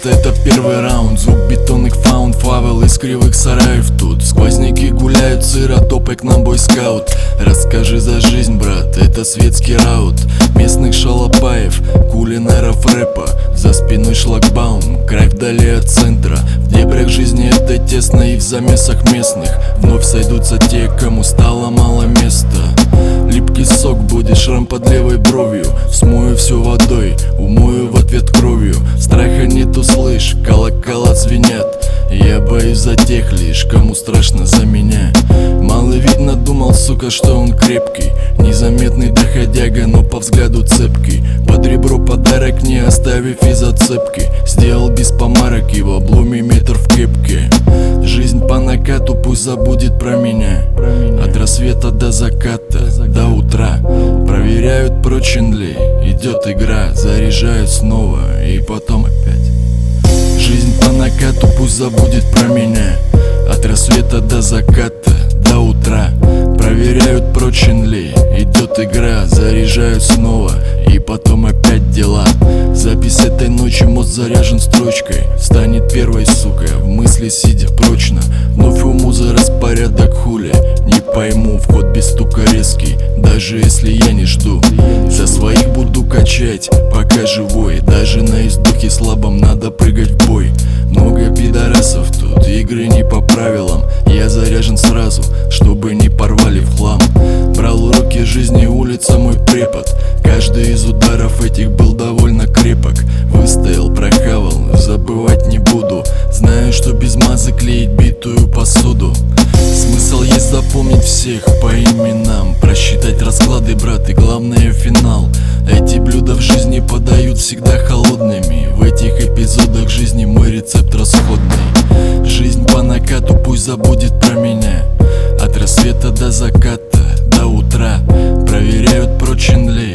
это первый раунд. Звук бетонных фаунд, фавел из кривых сараев тут. Сквозняки гуляют, сыротопай к нам бойскаут. Расскажи за жизнь, брат, это светский раут. Местных шалопаев, кулинаров рэпа. За спиной шлагбаум, край вдали от центра. В дебрях жизни это тесно, и в замесах местных вновь сойдутся те, кому стало мало места. Липкий сок будет, шрам под левой бровью. Смою все водой, умою в ответ кровью. Страха нету, слышь, колокола звенят. Я боюсь за тех лишь, кому страшно за меня. Мало видно, думал, сука, что он крепкий. Незаметный доходяга, но по взгляду цепкий. Под ребро подарок, не оставив и зацепки. Сделал без помарок и в обломе метр в кепке. Жизнь по накату, пусть забудет про меня. От рассвета до заката, до утра. Проверяют, прочен ли идет игра. Заряжают снова и потом опять. Жизнь по накату, пусть забудет про меня. От рассвета до заката, до утра. Проверяют, прочен ли идет игра. Заряжают снова и потом опять дела. Запись этой ночи, мозг заряжен строчкой. Станет первой, сука, в мысли сидя прочно. Вновь у музы распорядок хули. Не пойму, вход без стука резкий. Даже если я не жду, за своих буду качать, пока живой. Даже на издохе слабом надо прыгать в бой. Много пидорасов тут, игры не по правилам. Я заряжен сразу, чтобы не порвали в хлам. Брал уроки жизни, улица мой препод. Каждый из ударов этих был довольно крепок. Выстоял, прохавал, забывать не буду. Знаю, что без мазы клеить битую посуду. Смысл есть запомнить всех по именам. Просчитать расклады, брат, и главное финал. Эти блюда в жизни подают всегда холодными. В этих эпизодах жизни мой рецепт расходный. Жизнь по накату, пусть забудет про меня. От рассвета до заката, до утра. Проверяют, прочен ли